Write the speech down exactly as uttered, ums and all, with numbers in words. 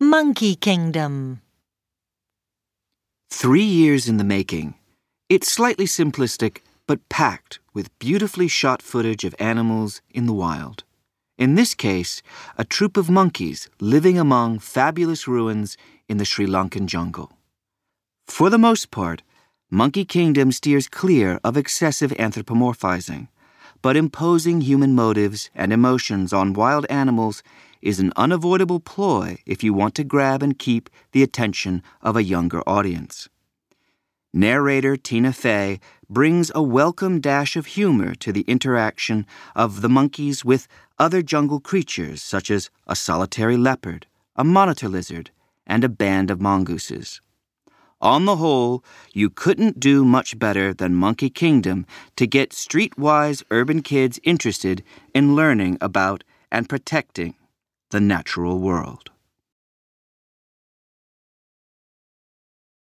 Monkey Kingdom. Three years in the making. It's slightly simplistic, but packed with beautifully shot footage of animals in the wild. In this case, a troop of monkeys living among fabulous ruins in the Sri Lankan jungle. For the most part, Monkey Kingdom steers clear of excessive anthropomorphizing, but imposing human motives and emotions on wild animals is an unavoidable ploy if you want to grab and keep the attention of a younger audience. Narrator Tina Fey brings a welcome dash of humor to the interaction of the monkeys with other jungle creatures such as a solitary leopard, a monitor lizard, and a band of mongooses. On the whole, you couldn't do much better than Monkey Kingdom to get streetwise urban kids interested in learning about and protecting the natural world.